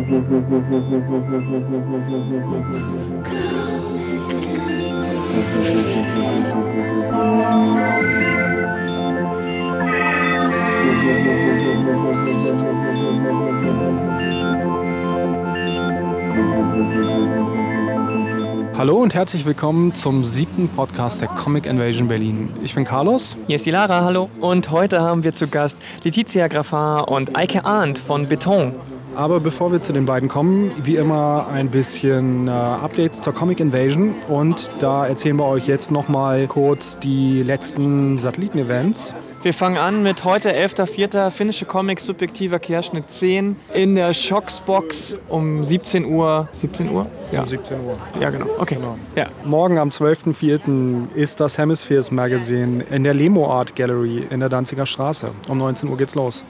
Hallo und herzlich willkommen zum 7. Podcast der Comic Invasion Berlin. Ich bin Carlos. Hier ist die Lara, hallo. Und heute haben wir zu Gast Letizia Graffard und Eike Arndt von Beton. Aber bevor wir zu den beiden kommen, wie immer ein bisschen Updates zur Comic Invasion. Und da erzählen wir euch jetzt nochmal kurz die letzten Satelliten-Events. Wir fangen an mit heute 11.04. finnische Comics, subjektiver Querschnitt 10 in der Shocksbox um 17 Uhr. 17 Uhr? Ja, 17 Uhr. Ja, genau. Okay. Genau. Ja. Morgen am 12.04. ist das Hemispheres Magazine in der Lemo Art Gallery in der Danziger Straße. Um 19 Uhr geht's los.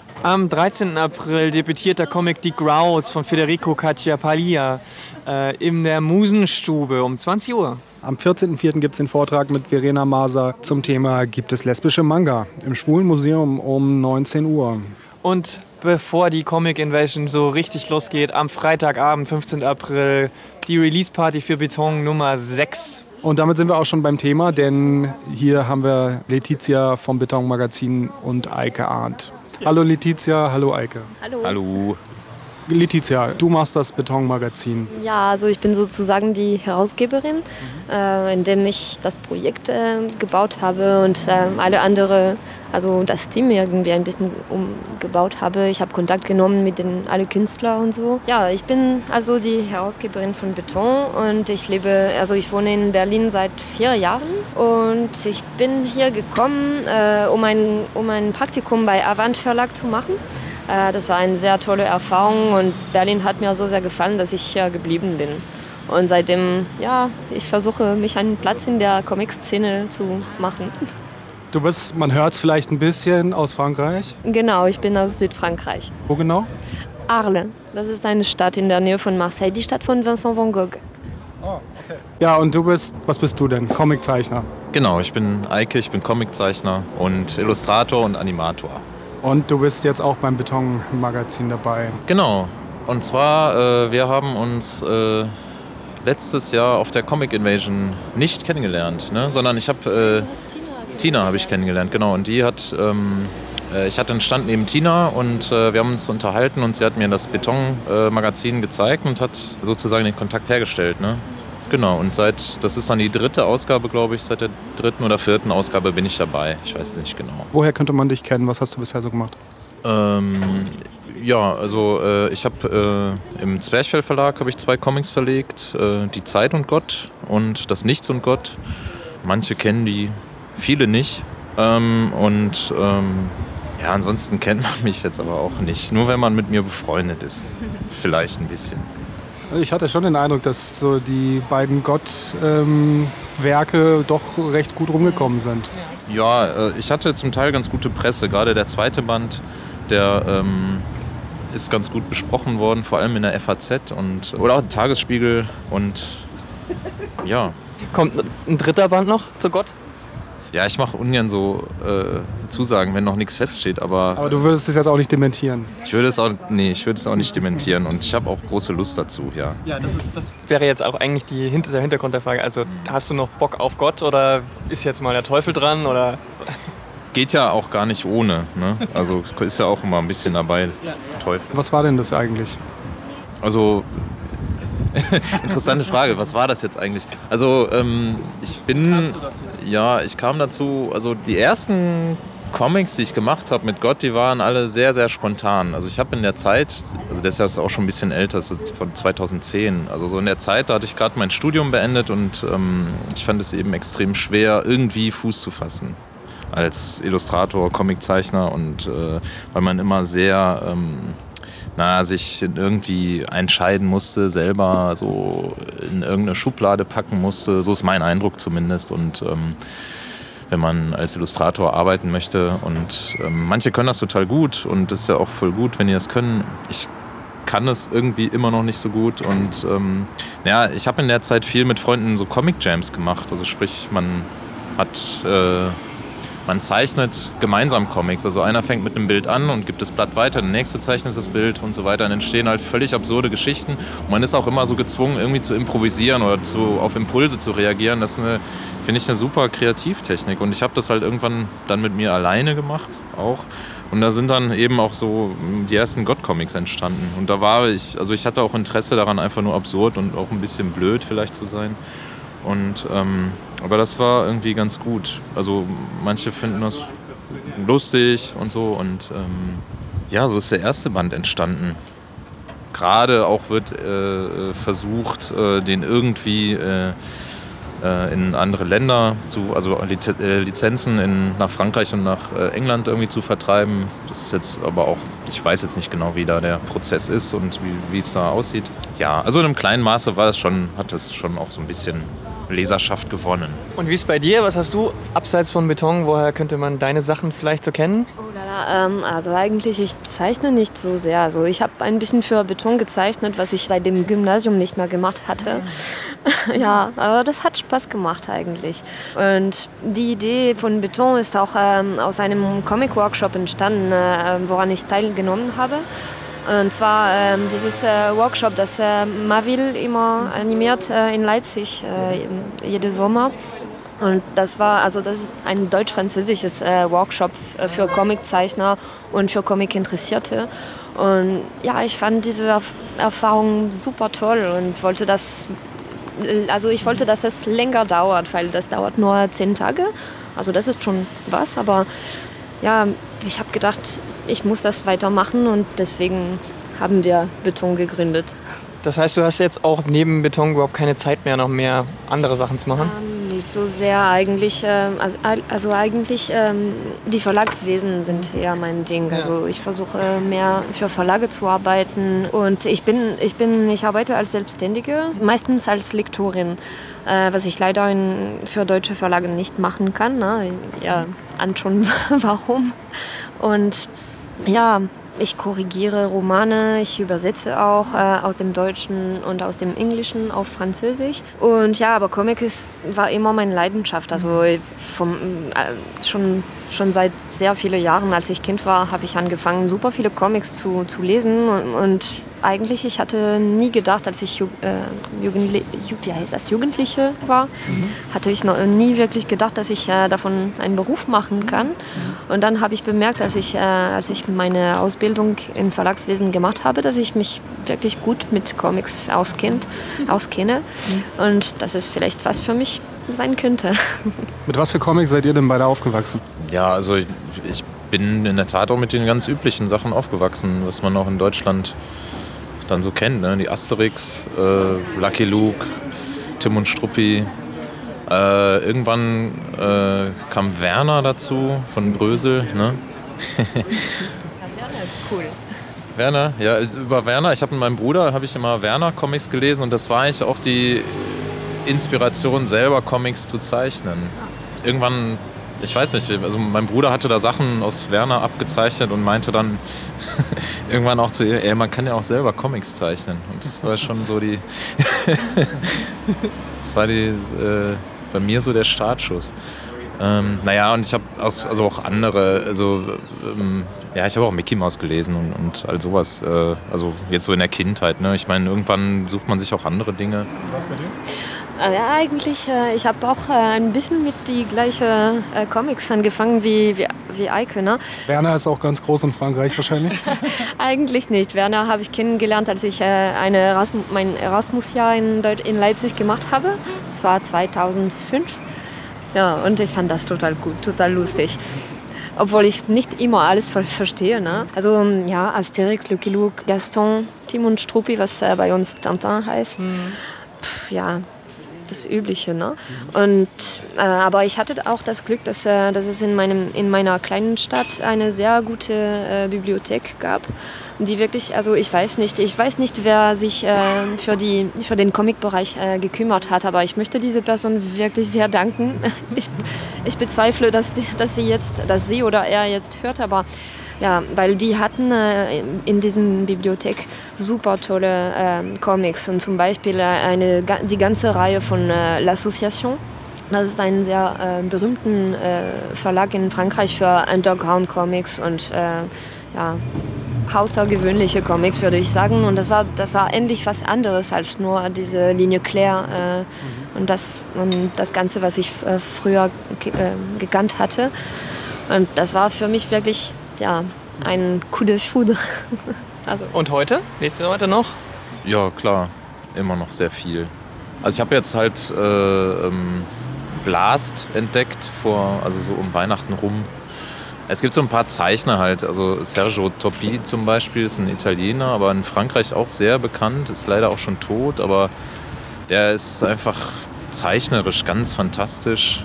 Am 13. April debütiert der Comic Die Growls von Federico Cacciapaglia in der Musenstube um 20 Uhr. Am 14.04. gibt es den Vortrag mit Verena Maser zum Thema Gibt es lesbische Manga im Schwulen Museum um 19 Uhr. Und bevor die Comic Invasion so richtig losgeht, am Freitagabend, 15. April, die Release-Party für Beton Nummer 6. Und damit sind wir auch schon beim Thema, denn hier haben wir Letizia vom Beton Magazin und Eike Arndt. Hallo Letizia, hallo Eike. Hallo. Hallo. Letizia, du machst das Beton-Magazin. Ja, also ich bin sozusagen die Herausgeberin, in dem ich das Projekt gebaut habe und alle andere, also das Team irgendwie ein bisschen umgebaut habe. Ich habe Kontakt genommen mit alle Künstler und so. Ja, ich bin also die Herausgeberin von Beton und ich wohne in Berlin seit 4 Jahren und ich bin hier gekommen, um ein Praktikum bei Avant Verlag zu machen. Das war eine sehr tolle Erfahrung und Berlin hat mir so sehr gefallen, dass ich hier geblieben bin. Und seitdem, ja, ich versuche, mich einen Platz in der Comic-Szene zu machen. Du bist, man hört es vielleicht ein bisschen, aus Frankreich. Genau, ich bin aus Südfrankreich. Wo genau? Arles, das ist eine Stadt in der Nähe von Marseille, die Stadt von Vincent van Gogh. Oh, okay. Ja, und was bist du denn? Comiczeichner? Genau, ich bin Eike, ich bin Comiczeichner und Illustrator und Animator. Und du bist jetzt auch beim Beton-Magazin dabei. Genau, und zwar, wir haben uns letztes Jahr auf der Comic Invasion nicht kennengelernt, ne? Sondern ich habe Tina habe ich kennengelernt, genau. Und die hat, ich hatte einen Stand neben Tina und wir haben uns unterhalten und sie hat mir das Beton-Magazin gezeigt und hat sozusagen den Kontakt hergestellt, ne? Genau, und das ist dann die 3. Ausgabe, glaube ich, seit der 3. oder 4. Ausgabe bin ich dabei. Ich weiß es nicht genau. Woher könnte man dich kennen? Was hast du bisher so gemacht? Ja, also ich habe im Zwerchfell Verlag habe ich 2 Comics verlegt, Die Zeit und Gott und Das Nichts und Gott. Manche kennen die, viele nicht. Ja, ansonsten kennt man mich jetzt aber auch nicht. Nur wenn man mit mir befreundet ist. Vielleicht ein bisschen. Ich hatte schon den Eindruck, dass so die beiden Gott-Werke doch recht gut rumgekommen sind. Ja, ich hatte zum Teil ganz gute Presse. Gerade der 2. Band, der ist ganz gut besprochen worden, vor allem in der FAZ oder auch im Tagesspiegel. Und ja. Kommt ein 3. Band noch zu Gott? Ja, ich mache ungern so Zusagen, wenn noch nichts feststeht, aber du würdest es jetzt auch nicht dementieren? Ich würde es auch nicht dementieren und ich habe auch große Lust dazu, ja. Ja, das wäre jetzt auch eigentlich der Hintergrund der Frage. Also hast du noch Bock auf Gott oder ist jetzt mal der Teufel dran? Oder? Geht ja auch gar nicht ohne, ne? Also ist ja auch immer ein bisschen dabei, Teufel. Was war denn das eigentlich? Also interessante Frage, was war das jetzt eigentlich? Also ich kam dazu, also die ersten Comics, die ich gemacht habe mit Gott, die waren alle sehr, sehr spontan. Also ich habe in der Zeit, also das ist auch schon ein bisschen älter, das ist von 2010, also so in der Zeit, da hatte ich gerade mein Studium beendet und ich fand es eben extrem schwer, irgendwie Fuß zu fassen als Illustrator, Comiczeichner und weil man immer sehr sich irgendwie entscheiden musste, selber so in irgendeine Schublade packen musste. So ist mein Eindruck zumindest. Und wenn man als Illustrator arbeiten möchte. Und manche können das total gut und das ist ja auch voll gut, wenn die das können. Ich kann es irgendwie immer noch nicht so gut. Und ich habe in der Zeit viel mit Freunden so Comic Jams gemacht. Also sprich, man man zeichnet gemeinsam Comics. Also einer fängt mit einem Bild an und gibt das Blatt weiter, der nächste zeichnet das Bild und so weiter. Dann entstehen halt völlig absurde Geschichten. Und man ist auch immer so gezwungen, irgendwie zu improvisieren oder auf Impulse zu reagieren. Das ist finde ich, eine super Kreativtechnik. Und ich habe das halt irgendwann dann mit mir alleine gemacht auch. Und da sind dann eben auch so die ersten God-Comics entstanden. Und da war ich hatte auch Interesse daran, einfach nur absurd und auch ein bisschen blöd vielleicht zu sein. Und, aber das war irgendwie ganz gut. Also manche finden das lustig und so. Und so ist der erste Band entstanden. Gerade auch wird versucht, den irgendwie in andere Länder Lizenzen nach Frankreich und nach England irgendwie zu vertreiben. Das ist jetzt aber auch, ich weiß jetzt nicht genau, wie da der Prozess ist und wie es da aussieht. Ja, also in einem kleinen Maße hat das schon auch so ein bisschen Leserschaft gewonnen. Und wie ist bei dir? Was hast du abseits von Beton? Woher könnte man deine Sachen vielleicht so kennen? Also eigentlich, ich zeichne nicht so sehr. Also ich habe ein bisschen für Beton gezeichnet, was ich seit dem Gymnasium nicht mehr gemacht hatte. Ja, aber das hat Spaß gemacht eigentlich. Und die Idee von Beton ist auch aus einem Comic-Workshop entstanden, woran ich teilgenommen habe. Und zwar dieses Workshop, das Mavil immer animiert in Leipzig jeden Sommer. Und das ist ein deutsch-französisches Workshop für Comiczeichner und für Comic-Interessierte. Und ja, ich fand diese Erfahrung super toll und wollte dass es länger dauert, weil das dauert nur 10 Tage. Also das ist schon was, aber ja, ich habe gedacht, ich muss das weitermachen und deswegen haben wir Beton gegründet. Das heißt, du hast jetzt auch neben Beton überhaupt keine Zeit mehr, noch mehr andere Sachen zu machen? Nicht so sehr eigentlich. Eigentlich die Verlagswesen sind eher mein Ding. Ja. Also ich versuche mehr für Verlage zu arbeiten und ich arbeite als Selbstständige, meistens als Lektorin, was ich leider für deutsche Verlage nicht machen kann. Ne? Ja, schon warum. Und ja, ich korrigiere Romane, ich übersetze auch aus dem Deutschen und aus dem Englischen auf Französisch. Und ja, aber Comic war immer meine Leidenschaft. Also schon seit sehr vielen Jahren, als ich Kind war, habe ich angefangen, super viele Comics zu lesen. Und eigentlich, ich hatte nie gedacht, als ich Jugendliche war, hatte ich noch nie wirklich gedacht, dass ich davon einen Beruf machen kann. Und dann habe ich bemerkt, als ich meine Ausbildung im Verlagswesen gemacht habe, dass ich mich wirklich gut mit Comics auskenne und dass es vielleicht was für mich sein könnte. Mit was für Comics seid ihr denn beide aufgewachsen? Ja, also ich bin in der Tat auch mit den ganz üblichen Sachen aufgewachsen, was man auch in Deutschland dann so kennt, ne? Die Asterix, Lucky Luke, Tim und Struppi. Irgendwann kam Werner dazu von Brösel. Ne? Werner ist cool. Werner, ja, über Werner. Ich habe mit meinem Bruder immer Werner-Comics gelesen und das war eigentlich auch die Inspiration, selber Comics zu zeichnen. Irgendwann, ich weiß nicht, also mein Bruder hatte da Sachen aus Werner abgezeichnet und meinte dann irgendwann auch zu ihr, man kann ja auch selber Comics zeichnen. Und das war schon so das war bei mir so der Startschuss. Und ich habe auch andere, ich habe auch Mickey Mouse gelesen und all sowas, also jetzt so in der Kindheit, ne? Ich meine, irgendwann sucht man sich auch andere Dinge. Was bei dir? Ja, eigentlich, ich habe auch ein bisschen mit die gleichen Comics angefangen wie Eike, ne? Werner ist auch ganz groß in Frankreich wahrscheinlich? Eigentlich nicht. Werner habe ich kennengelernt, als ich mein Erasmus-Jahr in Leipzig gemacht habe. Das war 2005. Ja, und ich fand das total gut, total lustig. Obwohl ich nicht immer alles verstehe. Ne? Also ja, Asterix, Lucky Luke, Gaston, Tim und Struppi, was bei uns Tintin heißt. Ja, das Übliche. Ne? Und, aber ich hatte auch das Glück, dass es in meiner kleinen Stadt eine sehr gute Bibliothek gab, die wirklich, also ich weiß nicht, wer sich für den Comic-Bereich gekümmert hat, aber ich möchte diese Person wirklich sehr danken. Ich bezweifle, dass sie oder er jetzt hört, aber ja, weil die hatten in diesem Bibliothek super tolle Comics und zum Beispiel die ganze Reihe von L'Association. Das ist ein sehr berühmten Verlag in Frankreich für Underground-Comics und außergewöhnliche Comics, würde ich sagen. Und das war endlich was anderes als nur diese Linie Claire und das Ganze, was ich früher gekannt hatte. Und das war für mich wirklich ein Coup de foudre. Also. Und heute? Lest du heute noch? Ja, klar. Immer noch sehr viel. Also ich habe jetzt halt Blast entdeckt, also so um Weihnachten rum. Es gibt so ein paar Zeichner halt, also Sergio Toppi zum Beispiel ist ein Italiener, aber in Frankreich auch sehr bekannt, ist leider auch schon tot, aber der ist einfach zeichnerisch ganz fantastisch.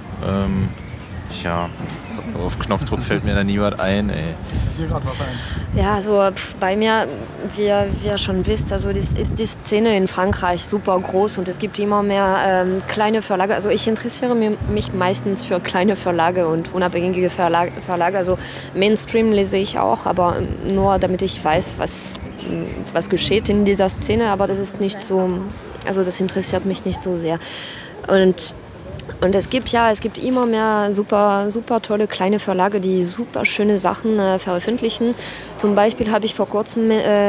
Auf Knopfdruck fällt mir da niemand ein, ey. Hier gerade was ein. Ja, also bei mir, wie ihr schon wisst, also ist die Szene in Frankreich super groß und es gibt immer mehr kleine Verlage. Also ich interessiere mich meistens für kleine Verlage und unabhängige Verlage. Also Mainstream lese ich auch, aber nur damit ich weiß, was geschieht in dieser Szene. Aber das ist nicht so, also das interessiert mich nicht so sehr. Und es gibt immer mehr super, super tolle kleine Verlage, die super schöne Sachen veröffentlichen. Zum Beispiel habe ich vor kurzem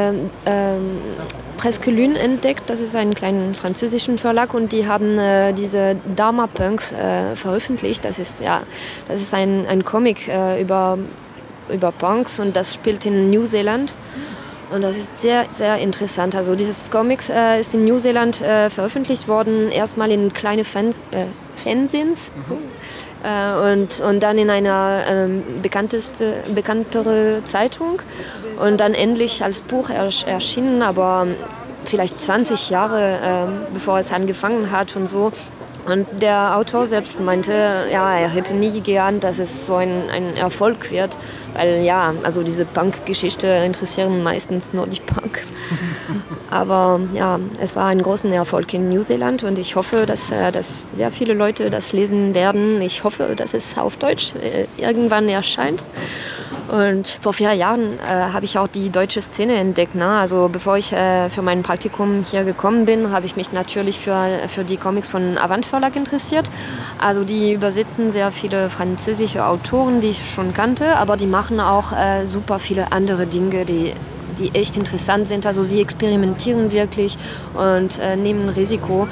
Presque Lune entdeckt. Das ist ein kleiner französischen Verlag und die haben diese Dharma Punks veröffentlicht. Das ist ein Comic über Punks und das spielt in New Zealand. Und das ist sehr, sehr interessant. Also dieses Comic ist in New Zealand veröffentlicht worden, erstmal in kleine Fanzines und dann in einer bekanntere Zeitung und dann endlich als Buch erschienen, aber vielleicht 20 Jahre bevor es angefangen hat und so. Und der Autor selbst meinte, er hätte nie geahnt, dass es so ein Erfolg wird, weil also diese Punk-Geschichte interessieren meistens nur die Punks. Aber es war ein großer Erfolg in New Zealand und ich hoffe, dass sehr viele Leute das lesen werden. Ich hoffe, dass es auf Deutsch irgendwann erscheint. Und vor 4 Jahren habe ich auch die deutsche Szene entdeckt. Ne? Also bevor ich für mein Praktikum hier gekommen bin, habe ich mich natürlich für die Comics von Avant Verlag interessiert. Also die übersetzen sehr viele französische Autoren, die ich schon kannte, aber die machen auch super viele andere Dinge, die echt interessant sind. Also sie experimentieren wirklich und nehmen Risiko.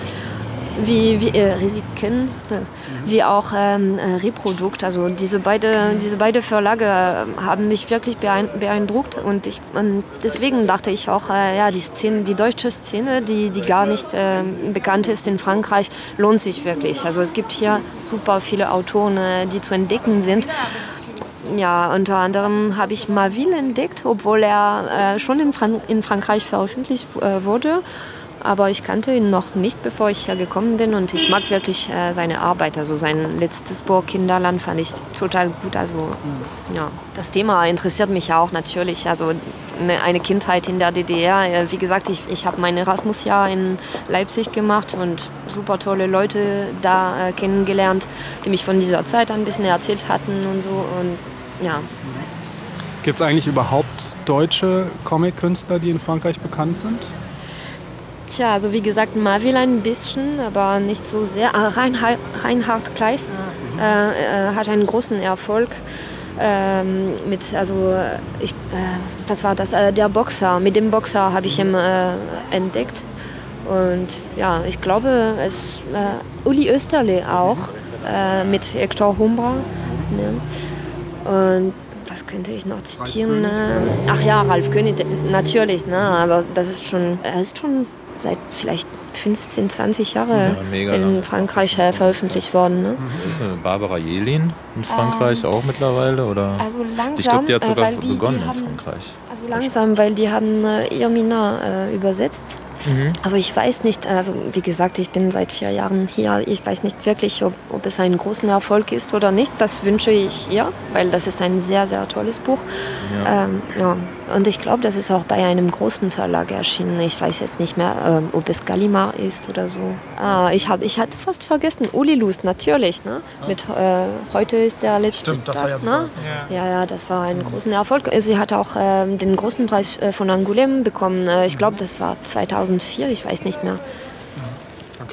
Risiken, wie auch Reprodukt. Also diese beide Verlage haben mich wirklich beeindruckt und deswegen dachte ich auch, die deutsche Szene, die gar nicht bekannt ist in Frankreich, lohnt sich wirklich. Also es gibt hier super viele Autoren, die zu entdecken sind. Ja, unter anderem habe ich Maville entdeckt, obwohl er schon in Frankreich veröffentlicht wurde. Aber ich kannte ihn noch nicht, bevor ich hier gekommen bin und ich mag wirklich seine Arbeit. Also sein letztes Buch Kinderland fand ich total gut. Also das Thema interessiert mich auch natürlich. Also eine Kindheit in der DDR. Wie gesagt, ich habe mein Erasmus-Jahr in Leipzig gemacht und super tolle Leute da kennengelernt, die mich von dieser Zeit ein bisschen erzählt hatten und so. Und ja. Gibt es eigentlich überhaupt deutsche Comic-Künstler, die in Frankreich bekannt sind? Tja, also wie gesagt, Maville ein bisschen, aber nicht so sehr. Reinhard Kleist hat einen großen Erfolg was war das? Der Boxer. Mit dem Boxer habe ich ihn entdeckt. Und ja, ich glaube, Uli Oesterle auch mit Hector Humbra. Ne? Und was könnte ich noch zitieren? Ralf König, natürlich, ne? Aber er ist schon seit vielleicht 15, 20 Jahre in Frankreich veröffentlicht worden. Ne? Ist Barbara Jelin in Frankreich auch mittlerweile? Oder? Also langsam, ich glaube, die hat sogar begonnen in Frankreich. Also langsam, weil die haben Irmina übersetzt. Also ich weiß nicht, also wie gesagt, ich bin seit 4 Jahren hier. Ich weiß nicht wirklich, ob es ein großer Erfolg ist oder nicht. Das wünsche ich ihr, weil das ist ein sehr, sehr tolles Buch. Ja. Und ich glaube, das ist auch bei einem großen Verlag erschienen. Ich weiß jetzt nicht mehr, ob es Gallimard ist oder so. Ich hatte fast vergessen, Uli Lust, natürlich. Ne? Mit heute ist der letzte Stimmt, das Tag, war ja super. Ne? Ja, das war ein großer Erfolg. Sie hat auch den großen Preis von Angoulême bekommen. Ich glaube, das war 2004, ich weiß nicht mehr. Okay.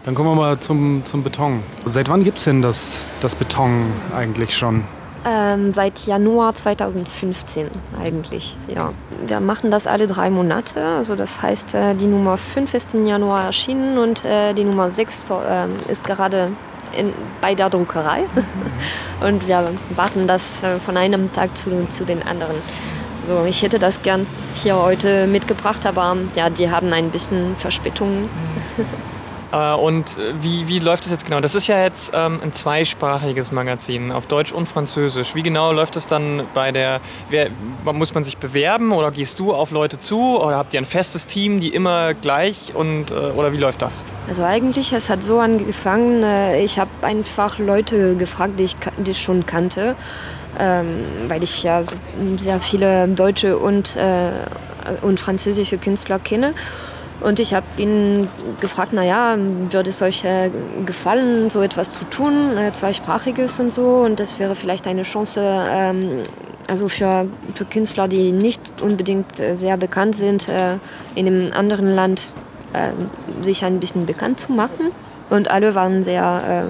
Dann kommen wir mal zum Beton. Seit wann gibt es denn das Beton eigentlich schon? Seit Januar 2015 eigentlich, ja. Wir machen das alle 3 Monate. Also das heißt, die Nummer 5 ist im Januar erschienen und die Nummer 6 ist gerade bei der Druckerei. Und wir warten das von einem Tag zu den anderen. Also ich hätte das gern hier heute mitgebracht, aber ja, die haben ein bisschen Verspätung. Und wie läuft das jetzt genau? Das ist ja jetzt ein zweisprachiges Magazin auf Deutsch und Französisch. Wie genau läuft das dann muss man sich bewerben oder gehst du auf Leute zu oder habt ihr ein festes Team, die immer gleich oder wie läuft das? Also eigentlich, es hat so angefangen, ich habe einfach Leute gefragt, die ich schon kannte, weil ich ja so sehr viele deutsche und französische Künstler kenne. Und ich habe ihn gefragt, würde es euch gefallen, so etwas zu tun, zweisprachiges und so. Und das wäre vielleicht eine Chance, also für Künstler, die nicht unbedingt sehr bekannt sind, in einem anderen Land sich ein bisschen bekannt zu machen. Und alle waren sehr,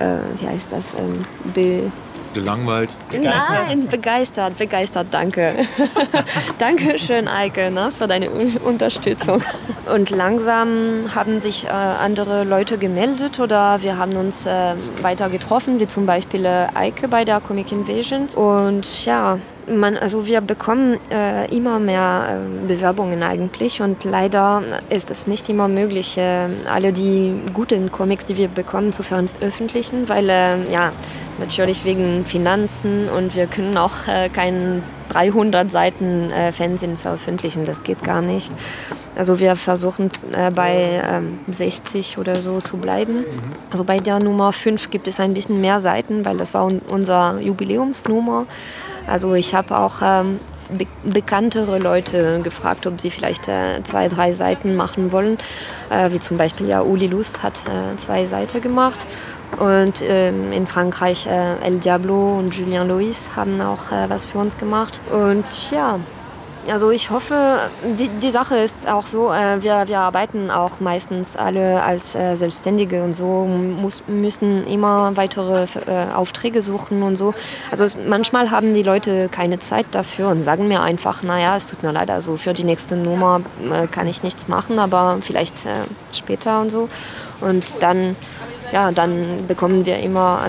gelangweilt. Nein, begeistert, danke. Dankeschön, Eike, für deine Unterstützung. Und langsam haben sich andere Leute gemeldet oder wir haben uns weiter getroffen, wie zum Beispiel Eike bei der Comic Invasion. Und ja, wir bekommen immer mehr Bewerbungen eigentlich und leider ist es nicht immer möglich, alle die guten Comics, die wir bekommen, zu veröffentlichen, weil natürlich wegen Finanzen und wir können auch keinen 300 Seiten Fernsehen veröffentlichen, das geht gar nicht. Also wir versuchen bei 60 oder so zu bleiben. Also bei der Nummer 5 gibt es ein bisschen mehr Seiten, weil das war unser Jubiläumsnummer. Also ich habe auch bekanntere Leute gefragt, ob sie vielleicht 2, 3 Seiten machen wollen. Wie zum Beispiel Uli Lust hat 2 Seiten gemacht. Und in Frankreich El Diablo und Julien Lois haben auch was für uns gemacht. Und ja, also ich hoffe, die Sache ist auch so, wir arbeiten auch meistens alle als Selbstständige und so, müssen immer weitere Aufträge suchen und so. Also manchmal haben die Leute keine Zeit dafür und sagen mir einfach, es tut mir leid, also für die nächste Nummer kann ich nichts machen, aber vielleicht später und so. Und dann bekommen wir immer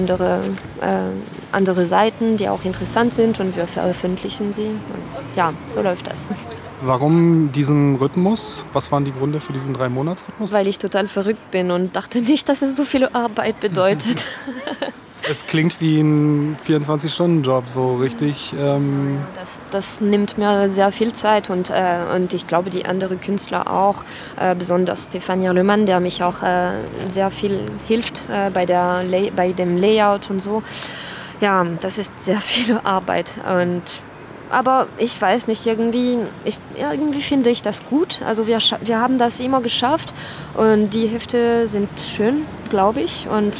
andere Seiten, die auch interessant sind und wir veröffentlichen sie. Und ja, so läuft das. Warum diesen Rhythmus? Was waren die Gründe für diesen 3-Monats-Rhythmus? Weil ich total verrückt bin und dachte nicht, dass es so viel Arbeit bedeutet. Es klingt wie ein 24-Stunden-Job, so richtig. Das nimmt mir sehr viel Zeit und ich glaube, die anderen Künstler auch, besonders Stéphanie Lehmann, der mich auch sehr viel hilft bei dem Layout und so. Ja, das ist sehr viel Arbeit. Aber ich weiß nicht, irgendwie finde ich das gut. Also wir haben das immer geschafft und die Hefte sind schön, glaube ich. Und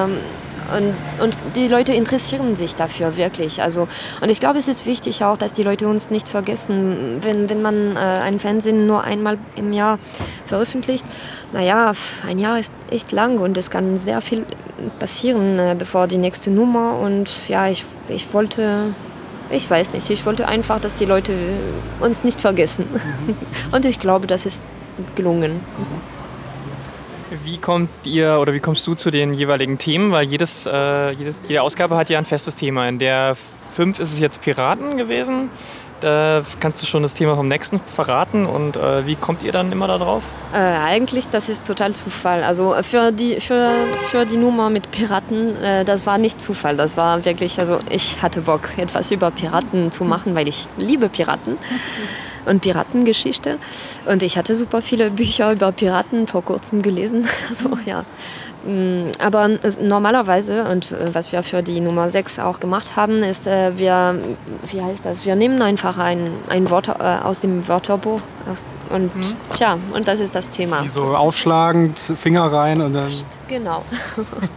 die Leute interessieren sich dafür wirklich. Also, und ich glaube, es ist wichtig auch, dass die Leute uns nicht vergessen, wenn man ein Fernsehen nur einmal im Jahr veröffentlicht. Ein Jahr ist echt lang und es kann sehr viel passieren, bevor die nächste Nummer. Und ja, ich wollte einfach, dass die Leute uns nicht vergessen. Und ich glaube, das ist gelungen. Wie kommst du zu den jeweiligen Themen? Weil jede Ausgabe hat ja ein festes Thema. In der 5 ist es jetzt Piraten gewesen. Da kannst du schon das Thema vom nächsten verraten und wie kommt ihr dann immer da drauf? Eigentlich, das ist total Zufall. Also für die Nummer mit Piraten, das war nicht Zufall. Das war wirklich, also ich hatte Bock, etwas über Piraten zu machen, weil ich liebe Piraten und Piratengeschichte. Und ich hatte super viele Bücher über Piraten vor kurzem gelesen. Also ja. Aber normalerweise, und was wir für die Nummer 6 auch gemacht haben, ist, wir nehmen einfach ein Wort aus dem Wörterbuch und und das ist das Thema. So aufschlagend, Finger rein und dann... Genau.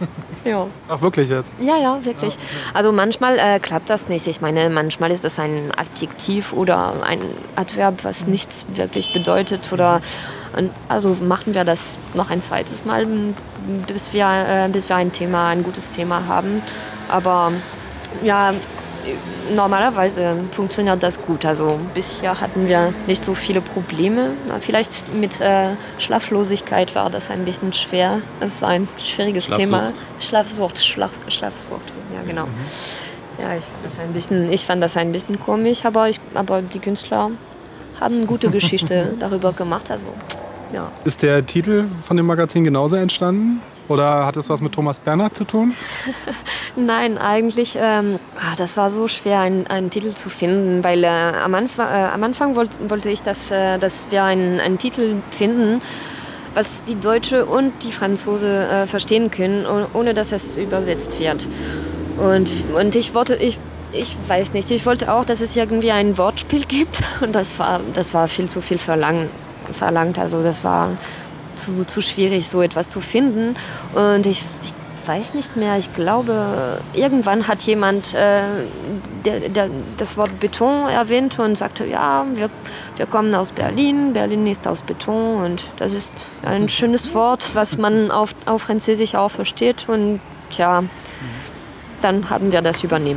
Ja. Ach, wirklich jetzt? Ja, wirklich. Also manchmal klappt das nicht. Ich meine, manchmal ist das ein Adjektiv oder ein Adverb, was nichts wirklich bedeutet. Also machen wir das noch ein zweites Mal, bis wir ein gutes Thema haben. Aber ja, normalerweise funktioniert das gut. Also bisher hatten wir nicht so viele Probleme. Vielleicht mit Schlaflosigkeit war das ein bisschen schwer. Es war ein schwieriges Thema. Schlafsucht, ja genau. Ja, ich fand das ein bisschen komisch, aber die Künstler haben eine gute Geschichte darüber gemacht. Also, ja. Ist der Titel von dem Magazin genauso entstanden? Oder hat es was mit Thomas Bernhard zu tun? Nein, eigentlich, das war so schwer, einen Titel zu finden, weil am Anfang wollte ich, dass wir einen Titel finden, was die Deutsche und die Franzose verstehen können, ohne dass es übersetzt wird. Und ich weiß nicht, ich wollte auch, dass es irgendwie ein Wortspiel gibt, und das war viel zu viel verlangt. Also das war zu schwierig, so etwas zu finden. Und ich weiß nicht mehr, ich glaube, irgendwann hat jemand das Wort Beton erwähnt und sagte, ja, wir kommen aus Berlin, Berlin ist aus Beton, und das ist ein schönes Wort, was man auf Französisch auch versteht, und tja, dann haben wir das übernommen.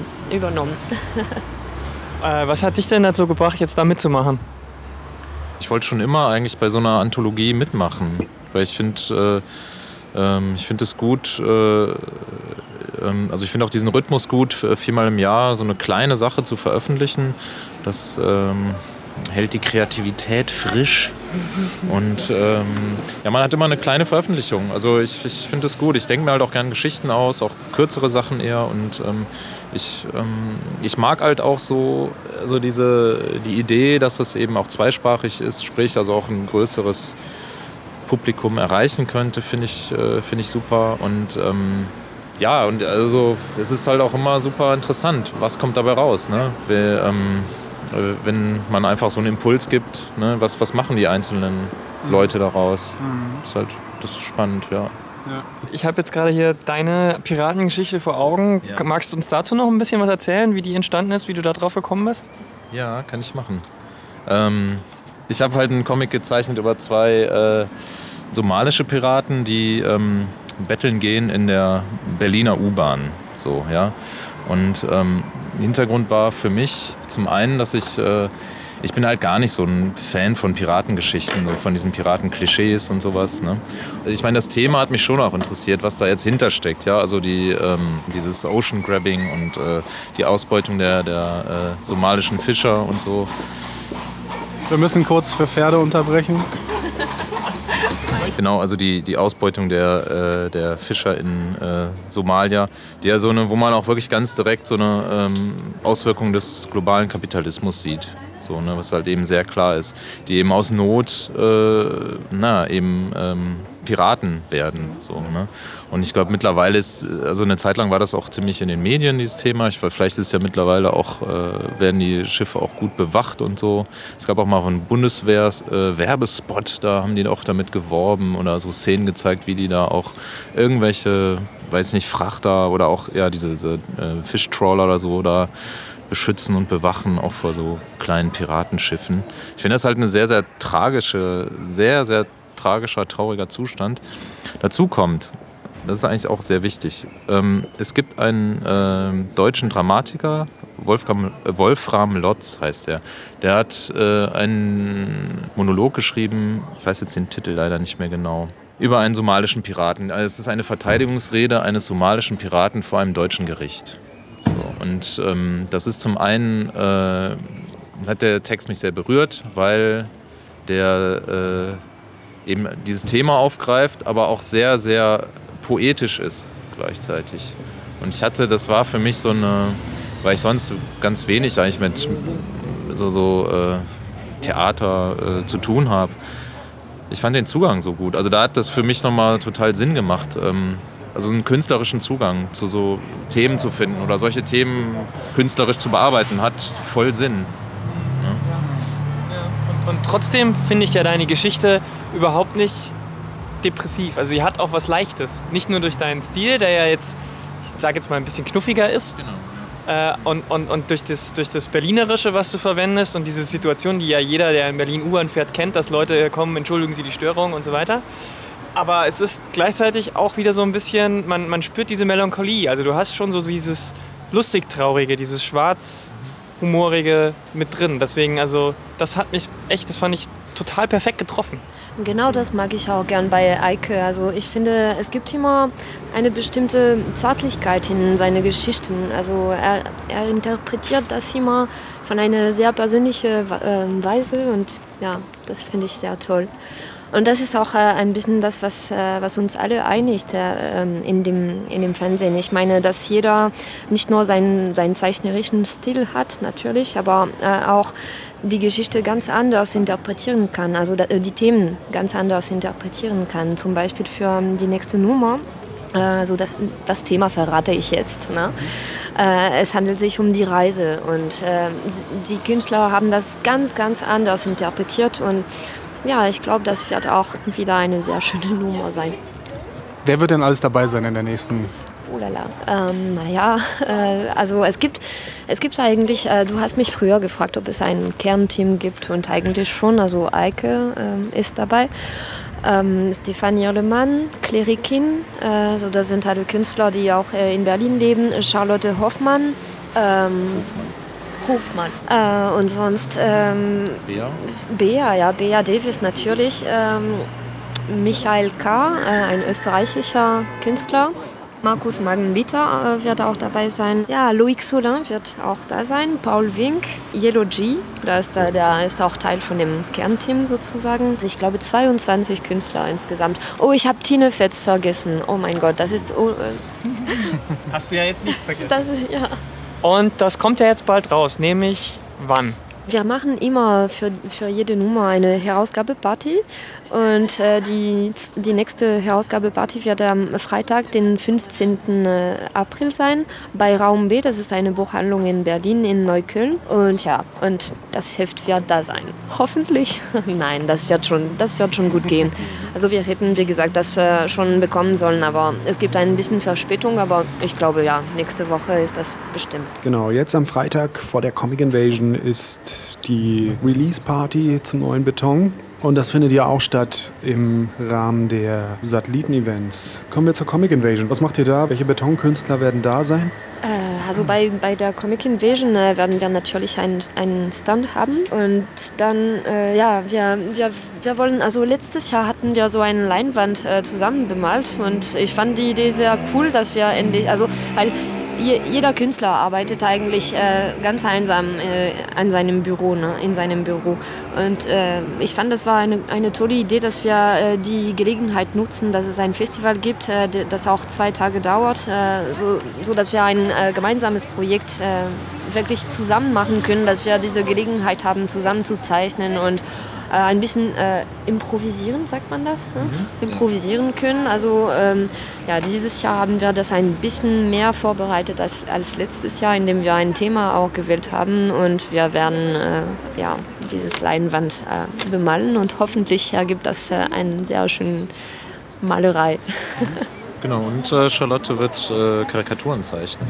Was hat dich denn dazu gebracht, jetzt da mitzumachen? Ich wollte schon immer eigentlich bei so einer Anthologie mitmachen, weil ich finde es gut, also ich finde auch diesen Rhythmus gut, 4-mal im Jahr so eine kleine Sache zu veröffentlichen. Das hält die Kreativität frisch und man hat immer eine kleine Veröffentlichung. Also ich finde es gut. Ich denke mir halt auch gerne Geschichten aus, auch kürzere Sachen eher, und ich mag halt auch so also die Idee, dass das eben auch zweisprachig ist, sprich also auch ein größeres Publikum erreichen könnte, finde ich super. Und und also es ist halt auch immer super interessant, was kommt dabei raus, ne? Wenn man einfach so einen Impuls gibt, ne? Was machen die einzelnen Leute daraus? Das ist spannend, ja. Ich habe jetzt gerade hier deine Piratengeschichte vor Augen. Ja. Magst du uns dazu noch ein bisschen was erzählen, wie die entstanden ist, wie du da drauf gekommen bist? Ja, kann ich machen. Ich habe halt einen Comic gezeichnet über 2 somalische Piraten, die betteln gehen in der Berliner U-Bahn. So, ja. Und Hintergrund war für mich zum einen, dass ich bin halt gar nicht so ein Fan von Piratengeschichten, so von diesen Piratenklischees und sowas. Ne? Ich meine, das Thema hat mich schon auch interessiert, was da jetzt hintersteckt. Ja? Also dieses Ocean Grabbing und die Ausbeutung der somalischen Fischer und so. Wir müssen kurz für Pferde unterbrechen. Genau, also die Ausbeutung der Fischer in Somalia, die ja wo man auch wirklich ganz direkt so eine Auswirkung des globalen Kapitalismus sieht. So, ne, was halt eben sehr klar ist, die eben aus Not Piraten werden. So, ne? Und ich glaube, mittlerweile also eine Zeit lang war das auch ziemlich in den Medien, dieses Thema. Vielleicht ist es ja mittlerweile auch, werden die Schiffe auch gut bewacht und so. Es gab auch mal von Bundeswehr Werbespot, da haben die auch damit geworben oder so Szenen gezeigt, wie die da auch irgendwelche, weiß nicht, Frachter oder auch diese Fischtrawler oder so da beschützen und bewachen, auch vor so kleinen Piratenschiffen. Ich finde das halt eine sehr, sehr tragischer, trauriger Zustand. Dazu kommt, das ist eigentlich auch sehr wichtig, es gibt einen deutschen Dramatiker, Wolfram Lotz heißt er. Der hat einen Monolog geschrieben, ich weiß jetzt den Titel leider nicht mehr genau, über einen somalischen Piraten. Also es ist eine Verteidigungsrede eines somalischen Piraten vor einem deutschen Gericht. So, und das ist zum einen, hat der Text mich sehr berührt, weil der eben dieses Thema aufgreift, aber auch sehr, sehr poetisch ist gleichzeitig. Und das war für mich weil ich sonst ganz wenig eigentlich mit Theater zu tun habe. Ich fand den Zugang so gut. Also da hat das für mich nochmal total Sinn gemacht. Also einen künstlerischen Zugang zu so Themen zu finden oder solche Themen künstlerisch zu bearbeiten, hat voll Sinn. Ja. Und trotzdem finde ich ja deine Geschichte überhaupt nicht depressiv. Also sie hat auch was Leichtes. Nicht nur durch deinen Stil, der ja jetzt, ich sage jetzt mal, ein bisschen knuffiger ist. Genau. Und durch das Berlinerische, was du verwendest und diese Situation, die ja jeder, der in Berlin U-Bahn fährt, kennt, dass Leute kommen, entschuldigen Sie die Störung und so weiter. Aber es ist gleichzeitig auch wieder so ein bisschen, man spürt diese Melancholie. Also du hast schon so dieses lustig-traurige, dieses schwarz-humorige mit drin. Deswegen, also das fand ich total perfekt getroffen. Genau das mag ich auch gern bei Eike. Also ich finde, es gibt immer eine bestimmte Zärtlichkeit in seine Geschichten. Also er interpretiert das immer von einer sehr persönlichen Weise und ja, das finde ich sehr toll. Und das ist auch ein bisschen das, was uns alle einigt in dem Fernsehen. Ich meine, dass jeder nicht nur seinen zeichnerischen Stil hat, natürlich, aber auch die Geschichte ganz anders interpretieren kann, also die Themen ganz anders interpretieren kann. Zum Beispiel für die nächste Nummer. Also das Thema verrate ich jetzt. Ne? Es handelt sich um die Reise und die Künstler haben das ganz, ganz anders interpretiert und ja, ich glaube, das wird auch wieder eine sehr schöne Nummer sein. Wer wird denn alles dabei sein in der nächsten? Oh la la. Also es gibt eigentlich, du hast mich früher gefragt, ob es ein Kernteam gibt und eigentlich schon, also Eike ist dabei. Stefan Irlemann, Klerikin, also das sind alle Künstler, die auch in Berlin leben, Charlotte Hoffmann. Hofmann. Und sonst Bea Davis natürlich, Michael K., ein österreichischer Künstler, Markus Magenbieter wird auch dabei sein, ja, Loïc Solin wird auch da sein, Paul Wink, Yellow G, der ist auch Teil von dem Kernteam sozusagen. Ich glaube 22 Künstler insgesamt. Oh, ich habe Tine Fetz vergessen, oh mein Gott, das ist... Hast du ja jetzt nicht vergessen. Das ist, ja. Und das kommt ja jetzt bald raus, nämlich wann? Wir machen immer für jede Nummer eine Herausgabeparty und die nächste Herausgabeparty wird am Freitag, den 15. April sein, bei Raum B, das ist eine Buchhandlung in Berlin, in Neukölln. Und ja, und das Heft wird da sein. Hoffentlich. Nein, das wird schon gut gehen. Also wir hätten, wie gesagt, das schon bekommen sollen, aber es gibt ein bisschen Verspätung, aber ich glaube, ja, nächste Woche ist das bestimmt. Genau, jetzt am Freitag vor der Comic Invasion ist die Release-Party zum neuen Beton. Und das findet ja auch statt im Rahmen der Satelliten-Events. Kommen wir zur Comic Invasion. Was macht ihr da? Welche Betonkünstler werden da sein? Also bei der Comic Invasion werden wir natürlich einen Stand haben. Und dann, wir wollen, also letztes Jahr hatten wir so eine Leinwand zusammen bemalt. Und ich fand die Idee sehr cool, dass wir endlich, also, weil jeder Künstler arbeitet eigentlich ganz einsam an seinem Büro, ne, in seinem Büro. Und ich fand, das war eine tolle Idee, dass wir die Gelegenheit nutzen, dass es ein Festival gibt, das auch 2 Tage dauert, so dass wir ein gemeinsames Projekt wirklich zusammen machen können, dass wir diese Gelegenheit haben, zusammen zu zeichnen und ein bisschen improvisieren, sagt man das? Ne? Improvisieren können. Also dieses Jahr haben wir das ein bisschen mehr vorbereitet als letztes Jahr, indem wir ein Thema auch gewählt haben und wir werden dieses Leinwand bemalen und hoffentlich ergibt das eine sehr schöne Malerei. Genau, und Charlotte wird Karikaturen zeichnen.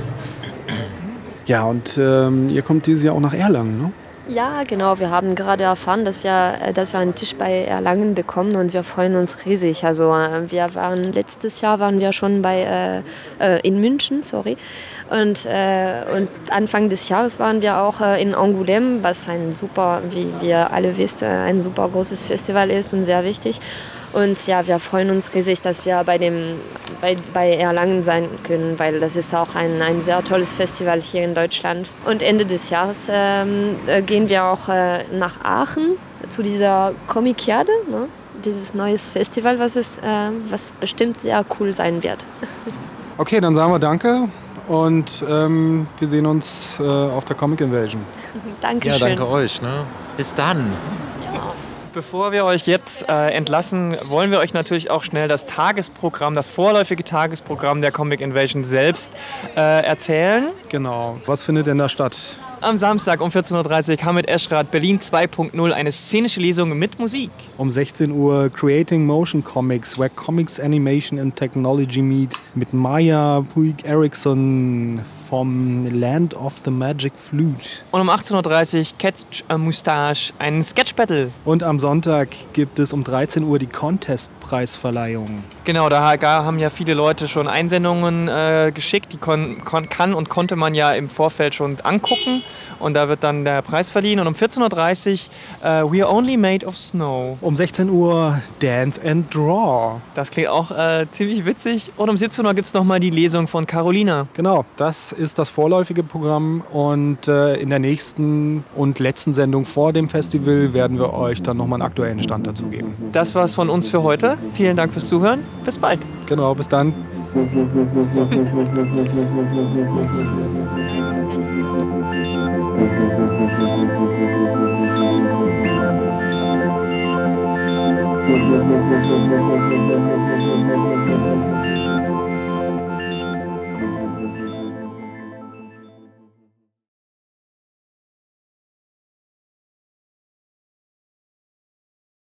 Ja, und ihr kommt dieses Jahr auch nach Erlangen, ne? Ja, genau. Wir haben gerade erfahren, dass wir einen Tisch bei Erlangen bekommen und wir freuen uns riesig. Also letztes Jahr waren wir schon in München, und Anfang des Jahres waren wir auch in Angoulême, was wie wir alle wissen, ein super großes Festival ist und sehr wichtig. Und ja, wir freuen uns riesig, dass wir bei Erlangen sein können, weil das ist auch ein sehr tolles Festival hier in Deutschland. Und Ende des Jahres gehen wir auch nach Aachen zu dieser Comikiade, ne? Dieses neues Festival, was bestimmt sehr cool sein wird. Okay, dann sagen wir Danke und wir sehen uns auf der Comic Invasion. Dankeschön. Ja, danke euch. Ne? Bis dann. Bevor wir euch jetzt entlassen, wollen wir euch natürlich auch schnell das vorläufige Tagesprogramm der Comic Invasion selbst erzählen. Genau. Was findet denn da statt? am Samstag um 14.30 Uhr Hamid Eschrat Berlin 2.0, eine szenische Lesung mit Musik. Um 16 Uhr Creating Motion Comics, where Comics, Animation and Technology meet mit Maya Puig-Eriksson vom Land of the Magic Flute. Und um 18.30 Uhr Catch a Moustache, ein Sketch-Battle. Und am Sonntag gibt es um 13 Uhr die Contest-Preisverleihung. Genau, da haben ja viele Leute schon Einsendungen geschickt, die kann und konnte man ja im Vorfeld schon angucken und da wird dann der Preis verliehen. Und um 14.30 Uhr We Are Only Made of Snow. Um 16 Uhr Dance and Draw. Das klingt auch ziemlich witzig. Und um 17 Uhr gibt es nochmal die Lesung von Carolina. Genau, das ist das vorläufige Programm und in der nächsten und letzten Sendung vor dem Festival werden wir euch dann nochmal einen aktuellen Stand dazu geben. Das war's von uns für heute. Vielen Dank fürs Zuhören. Bis bald. Genau, bis dann.